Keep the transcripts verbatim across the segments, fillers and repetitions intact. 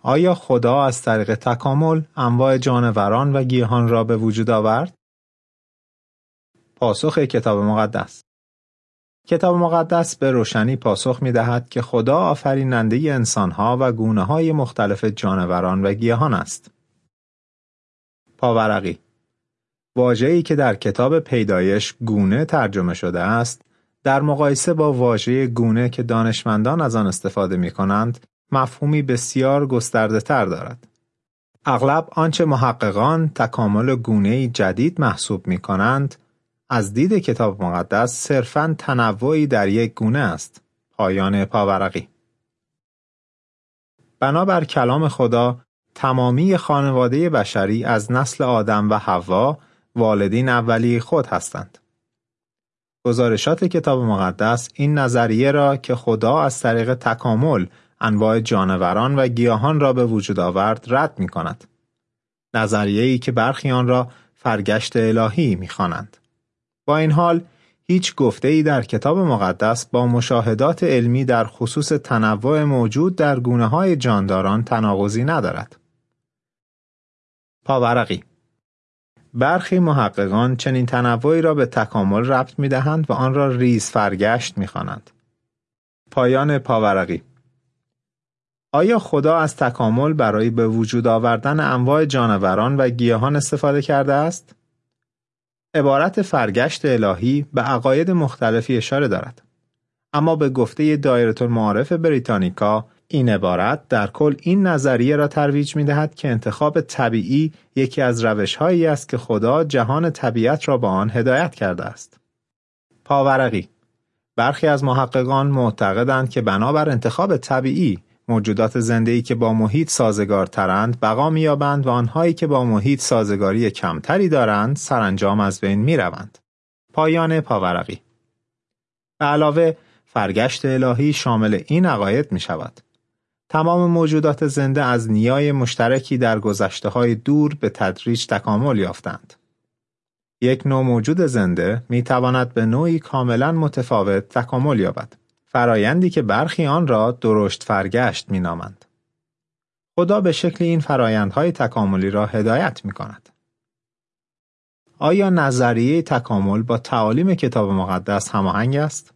آیا خدا از طریق تکامل انواع جانوران و گیاهان را به وجود آورد؟ پاسخ کتاب مقدس. کتاب مقدس به روشنی پاسخ می دهد که خدا آفریننده انسانها و گونه‌های مختلف جانوران و گیاهان است. پاورقی. واژه‌ای که در کتاب پیدایش گونه ترجمه شده است، در مقایسه با واژه گونه که دانشمندان از آن استفاده می کنند، مفهومی بسیار گسترده تر دارد. اغلب آنچه محققان تکامل گونه‌ای جدید محسوب می کنند، از دید کتاب مقدس صرفاً تنوعی در یک گونه است. پایان پاورقی. بنابر کلام خدا، تمامی خانواده بشری از نسل آدم و حوا والدین اولی خود هستند. گزارشات کتاب مقدس این نظریه را که خدا از طریق تکامل انواع جانوران و گیاهان را به وجود آورد رد می کند. نظریه‌ای که برخی آن را فرگشت الهی می خوانند. با این حال، هیچ گفته‌ای در کتاب مقدس با مشاهدات علمی در خصوص تنوع موجود در گونه‌های جانداران تناقضی ندارد. پاورقی. برخی محققان چنین تنوعی را به تکامل ربط می‌دهند و آن را ریز فرگشت می‌خوانند. پایان پاورقی. آیا خدا از تکامل برای به وجود آوردن انواع جانوران و گیاهان استفاده کرده است؟ عبارت فرگشت الهی به عقاید مختلفی اشاره دارد. اما به گفته دایره المعارف بریتانیکا، این عبارت در کل این نظریه را ترویج می‌دهد که انتخاب طبیعی یکی از روش‌هایی است که خدا جهان طبیعت را با آن هدایت کرده است. پاورقی. برخی از محققان معتقدند که بنابر انتخاب طبیعی، موجودات زنده‌ای که با محیط سازگارترند بقا می‌یابند و آنهایی که با محیط سازگاری کمتری دارند سرانجام از بین می‌روند. پایان پاورقی. به علاوه، فرگشت الهی شامل این عقاید می‌شود: تمام موجودات زنده از نیای مشترکی در گذشته‌های دور به تدریج تکامل یافتند. یک نوع موجود زنده می‌تواند به نوعی کاملاً متفاوت تکامل یابد. فرایندی که برخی آن را درشت فرگشت می‌نامند. خدا به شکل این فرایندهای تکاملی را هدایت می‌کند. آیا نظریه تکامل با تعالیم کتاب مقدس هماهنگ است؟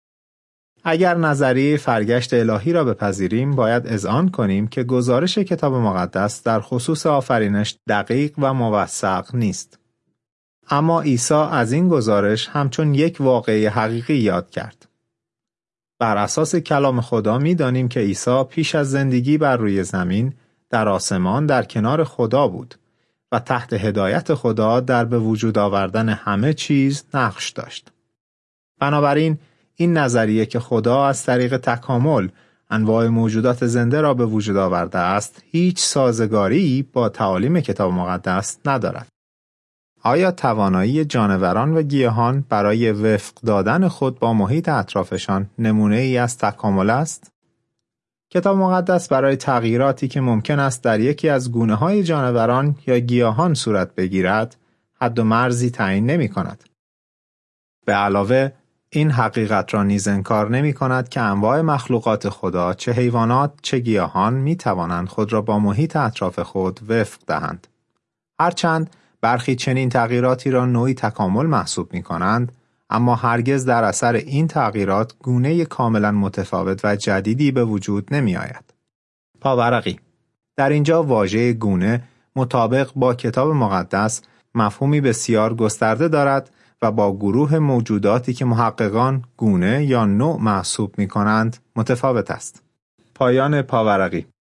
اگر نظریه فرگشت الهی را بپذیریم، باید اذعان کنیم که گزارش کتاب مقدس در خصوص آفرینش دقیق و موثق نیست. اما عیسی از این گزارش همچون یک واقعه حقیقی یاد کرد. بر اساس کلام خدا می دانیم که عیسی پیش از زندگی بر روی زمین در آسمان در کنار خدا بود و تحت هدایت خدا در به وجود آوردن همه چیز نقش داشت. بنابراین این نظریه که خدا از طریق تکامل انواع موجودات زنده را به وجود آورده است هیچ سازگاری با تعالیم کتاب مقدس ندارد. آیا توانایی جانوران و گیاهان برای وفق دادن خود با محیط اطرافشان نمونه ای از تکامل است؟ کتاب مقدس برای تغییراتی که ممکن است در یکی از گونه‌های جانوران یا گیاهان صورت بگیرد، حد و مرزی تعیین نمی کند. به علاوه، این حقیقت را نیز انکار نمی کند که انواع مخلوقات خدا، چه حیوانات چه گیاهان، می توانند خود را با محیط اطراف خود وفق دهند. هرچند برخی چنین تغییراتی را نوعی تکامل محسوب می کنند، اما هرگز در اثر این تغییرات گونه کاملا متفاوت و جدیدی به وجود نمی آید. پاورقی. در اینجا واژه گونه مطابق با کتاب مقدس مفهومی بسیار گسترده دارد و با گروه موجوداتی که محققان گونه یا نوع محسوب می کنند متفاوت است. پایان پاورقی.